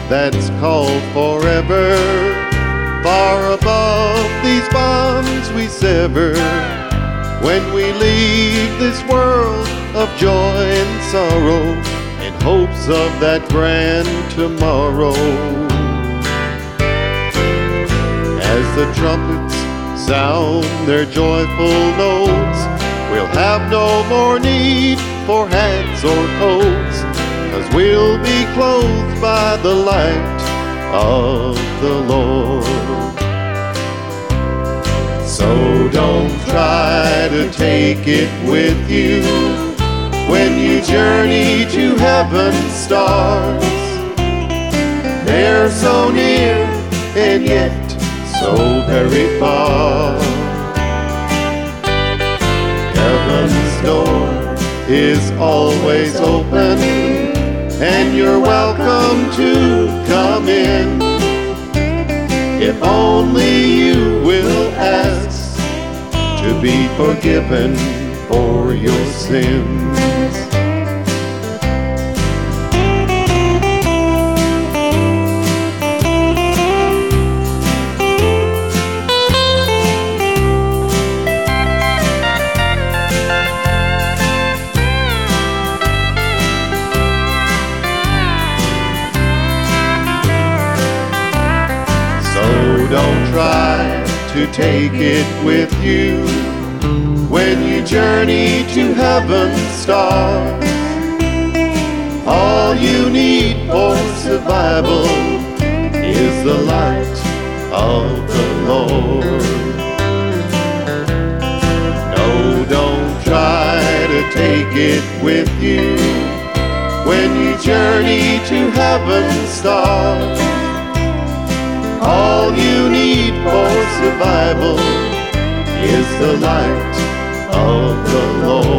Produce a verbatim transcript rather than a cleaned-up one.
that's called forever. Far above these bonds we sever, when we leave this world of joy and sorrow, in hopes of that grand tomorrow. As the trumpets sound their joyful notes, we'll have no more need for hats or coats, 'cause we'll be clothed by the light of the Lord. So don't try to take it with you when you journey to heaven's stars. They're so near and yet so very far. Heaven's door is always open, and you're welcome to come in, if only you will ask to be forgiven for your sins. Don't try to take it with you when you journey to heaven's stars. All you need for survival is the light of the Lord. No, don't try to take it with you when you journey to heaven's stars. All you need for survival is the light of the Lord.